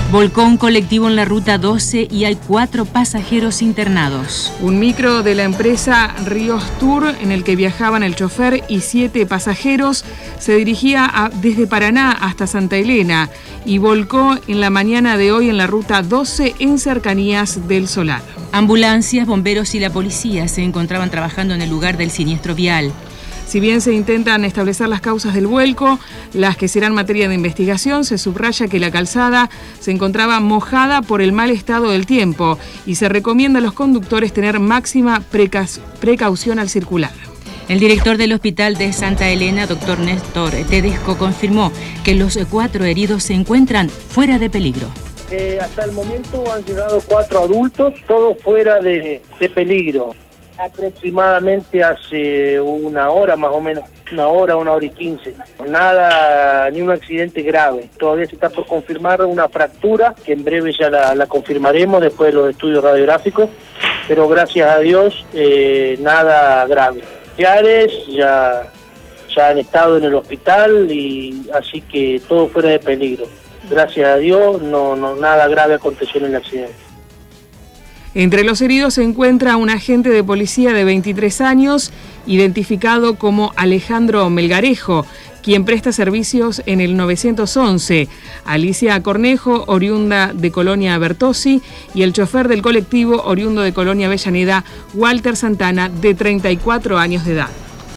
Volcó un colectivo en la ruta 12 y hay 4 pasajeros internados. Un micro de la empresa Ríos Tour, en el que viajaban el chofer y 7 pasajeros, se dirigía desde Paraná hasta Santa Elena y volcó en la mañana de hoy en la ruta 12 en cercanías del Solar. Ambulancias, bomberos y la policía se encontraban trabajando en el lugar del siniestro vial. Si bien se intentan establecer las causas del vuelco, las que serán materia de investigación, se subraya que la calzada se encontraba mojada por el mal estado del tiempo y se recomienda a los conductores tener máxima precaución al circular. El director del Hospital de Santa Elena, doctor Néstor Tedesco, confirmó que los 4 heridos se encuentran fuera de peligro. Hasta el momento han llegado 4 adultos, todos fuera de peligro. Aproximadamente hace una hora más o menos, una hora y 15. Nada, ni un accidente grave. Todavía se está por confirmar una fractura, que en breve ya la confirmaremos después de los estudios radiográficos, pero gracias a Dios nada grave. Ya han estado en el hospital y así que todo fuera de peligro. Gracias a Dios no nada grave aconteció en el accidente. Entre los heridos se encuentra un agente de policía de 23 años, identificado como Alejandro Melgarejo, quien presta servicios en el 911, Alicia Cornejo, oriunda de Colonia Bertossi, y el chofer del colectivo, oriundo de Colonia Avellaneda, Walter Santana, de 34 años de edad.